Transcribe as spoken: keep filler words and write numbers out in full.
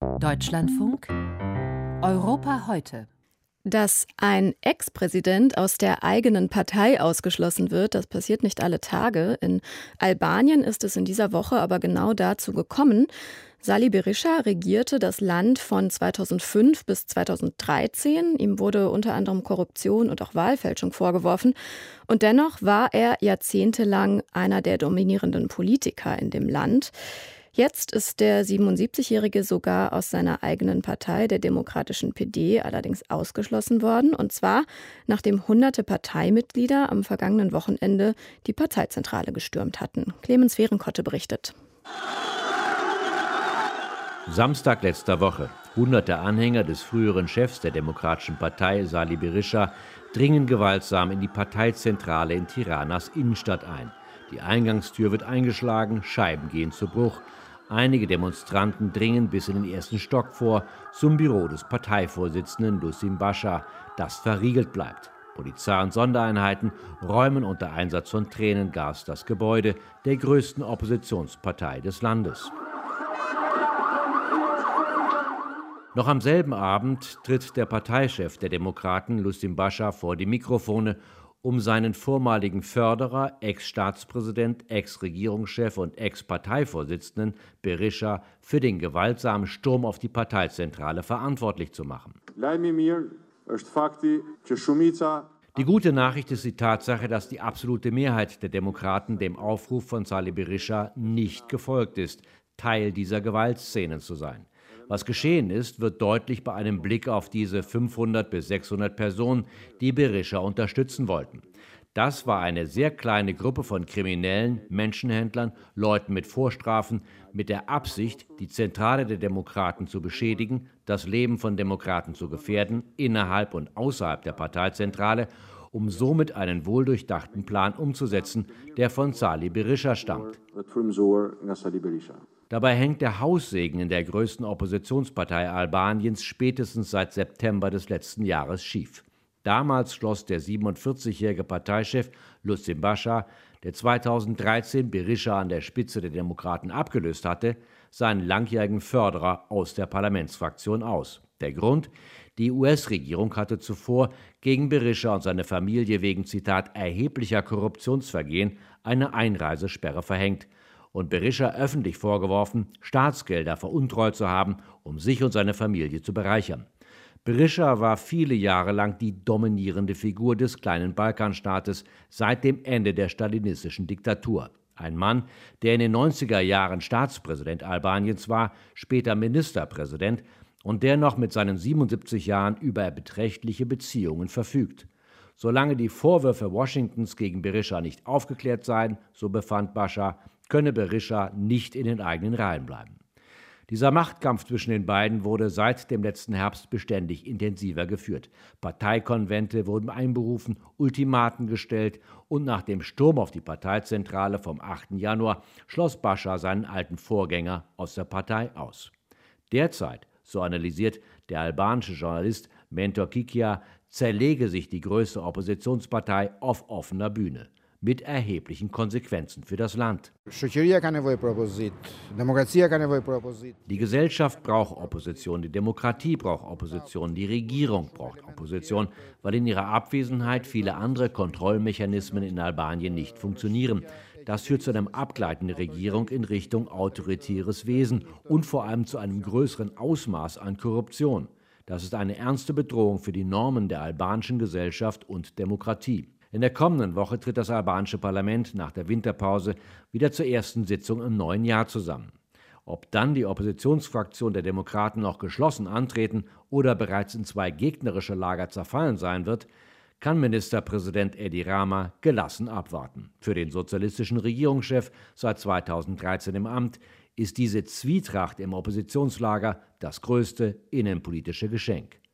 Deutschlandfunk Europa heute. Dass ein Ex-Präsident aus der eigenen Partei ausgeschlossen wird, das passiert nicht alle Tage. In Albanien ist es in dieser Woche aber genau dazu gekommen. Sali Berisha regierte das Land von zweitausendfünf bis zweitausenddreizehn. Ihm wurde unter anderem Korruption und auch Wahlfälschung vorgeworfen. Und dennoch war er jahrzehntelang einer der dominierenden Politiker in dem Land. Jetzt ist der siebenundsiebzigjährige sogar aus seiner eigenen Partei, der Demokratischen P D, allerdings ausgeschlossen worden. Und zwar, nachdem hunderte Parteimitglieder am vergangenen Wochenende die Parteizentrale gestürmt hatten. Clemens Fehrenkotte berichtet. Samstag letzter Woche. Hunderte Anhänger des früheren Chefs der Demokratischen Partei, Sali Berisha, dringen gewaltsam in die Parteizentrale in Tiranas Innenstadt ein. Die Eingangstür wird eingeschlagen, Scheiben gehen zu Bruch. Einige Demonstranten dringen bis in den ersten Stock vor, zum Büro des Parteivorsitzenden Lusim Bascha, das verriegelt bleibt. Polizei und Sondereinheiten räumen unter Einsatz von Tränengas das Gebäude der größten Oppositionspartei des Landes. Noch am selben Abend tritt der Parteichef der Demokraten, Lusim Bascha, vor die Mikrofone, um seinen vormaligen Förderer, Ex-Staatspräsident, Ex-Regierungschef und Ex-Parteivorsitzenden Berisha für den gewaltsamen Sturm auf die Parteizentrale verantwortlich zu machen. Die gute Nachricht ist die Tatsache, dass die absolute Mehrheit der Demokraten dem Aufruf von Sali Berisha nicht gefolgt ist, Teil dieser Gewaltszenen zu sein. Was geschehen ist, wird deutlich bei einem Blick auf diese fünfhundert bis sechshundert Personen, die Berisha unterstützen wollten. Das war eine sehr kleine Gruppe von Kriminellen, Menschenhändlern, Leuten mit Vorstrafen, mit der Absicht, die Zentrale der Demokraten zu beschädigen, das Leben von Demokraten zu gefährden, innerhalb und außerhalb der Parteizentrale, um somit einen wohldurchdachten Plan umzusetzen, der von Sali Berisha stammt. Dabei hängt der Haussegen in der größten Oppositionspartei Albaniens spätestens seit September des letzten Jahres schief. Damals schloss der siebenundvierzigjährige Parteichef Lusim Bascha, der zweitausenddreizehn Berisha an der Spitze der Demokraten abgelöst hatte, seinen langjährigen Förderer aus der Parlamentsfraktion aus. Der Grund? Die U S-Regierung hatte zuvor gegen Berisha und seine Familie wegen, Zitat, erheblicher Korruptionsvergehen eine Einreisesperre verhängt und Berisha öffentlich vorgeworfen, Staatsgelder veruntreut zu haben, um sich und seine Familie zu bereichern. Berisha war viele Jahre lang die dominierende Figur des kleinen Balkanstaates seit dem Ende der stalinistischen Diktatur. Ein Mann, der in den neunziger Jahren Staatspräsident Albaniens war, später Ministerpräsident und der noch mit seinen siebenundsiebzig Jahren über beträchtliche Beziehungen verfügt. Solange die Vorwürfe Washingtons gegen Berisha nicht aufgeklärt seien, so befand Bascha, könne Berisha nicht in den eigenen Reihen bleiben. Dieser Machtkampf zwischen den beiden wurde seit dem letzten Herbst beständig intensiver geführt. Parteikonvente wurden einberufen, Ultimaten gestellt und nach dem Sturm auf die Parteizentrale vom achten Januar schloss Bascha seinen alten Vorgänger aus der Partei aus. Derzeit, so analysiert der albanische Journalist Mentor Kikia, zerlege sich die größte Oppositionspartei auf offener Bühne, mit erheblichen Konsequenzen für das Land. Die Gesellschaft braucht Opposition, die Demokratie braucht Opposition, die Regierung braucht Opposition, weil in ihrer Abwesenheit viele andere Kontrollmechanismen in Albanien nicht funktionieren. Das führt zu einem Abgleiten der Regierung in Richtung autoritäres Wesen und vor allem zu einem größeren Ausmaß an Korruption. Das ist eine ernste Bedrohung für die Normen der albanischen Gesellschaft und Demokratie. In der kommenden Woche tritt das albanische Parlament nach der Winterpause wieder zur ersten Sitzung im neuen Jahr zusammen. Ob dann die Oppositionsfraktion der Demokraten noch geschlossen antreten oder bereits in zwei gegnerische Lager zerfallen sein wird, kann Ministerpräsident Edi Rama gelassen abwarten. Für den sozialistischen Regierungschef seit zweitausenddreizehn im Amt ist diese Zwietracht im Oppositionslager das größte innenpolitische Geschenk.